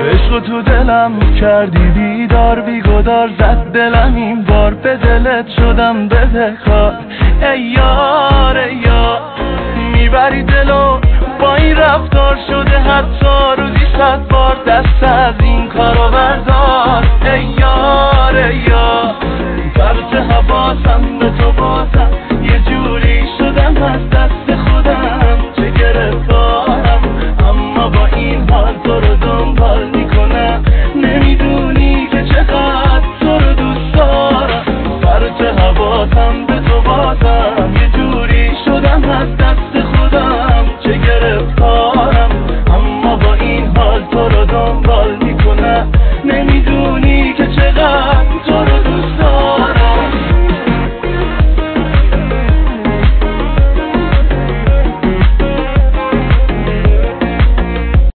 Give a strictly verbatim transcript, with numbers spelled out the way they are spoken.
عشق تو دلم کردی بیدار بیگدار، زد دلم این بار به دلت شدم بدهکار. ای یار ای یار میبری دلو با این رفتار، شده حتی روزی صد بار دست از این کارو بردار. ای یار ای یار فرط حواسم به تو باز